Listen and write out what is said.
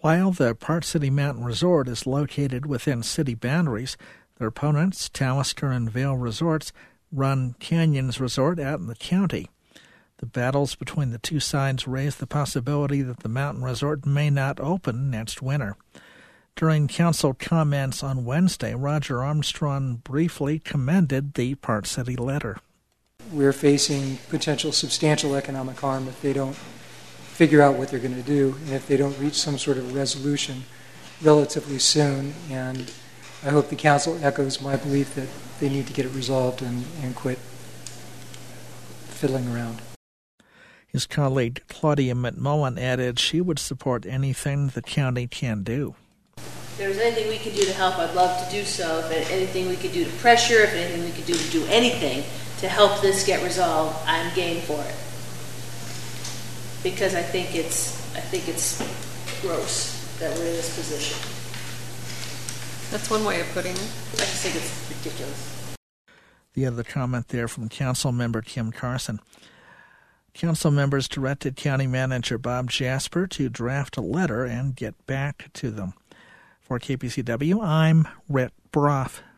While the Park City Mountain Resort is located within city boundaries, their opponents, Talisker and Vail Resorts, run Canyons Resort out in the county. The battles between the two sides raise the possibility that the mountain resort may not open next winter. During council comments on Wednesday, Roger Armstrong briefly commended the Park City letter. We're facing potential substantial economic harm if they don't figure out what they're going to do and if they don't reach some sort of resolution relatively soon. And I hope the council echoes my belief that they need to get it resolved and quit fiddling around. His colleague Claudia McMullen added she would support anything the county can do. If there's anything we can do to help, I'd love to do so. If anything we could do to pressure, if anything we could do to do anything to help this get resolved, I'm game for it. Because I think it's gross that we're in this position. That's one way of putting it. I just think it's ridiculous. The other comment there from Council Member Kim Carson. Council members directed County Manager Bob Jasper to draft a letter and get back to them. For KPCW, I'm Rhett Broff.